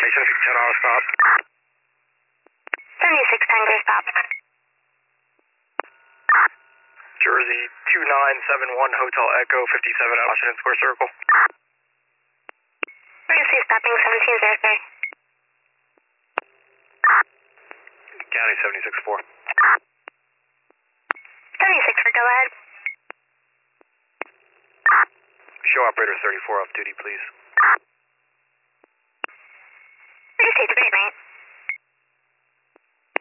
10 auto stop. 76 Tango stop. Jersey 2971 Hotel Echo 57 at Washington Square Circle. Jersey stopping 1703. County 76-4. 76 for go ahead. Show operator 34 off duty, please.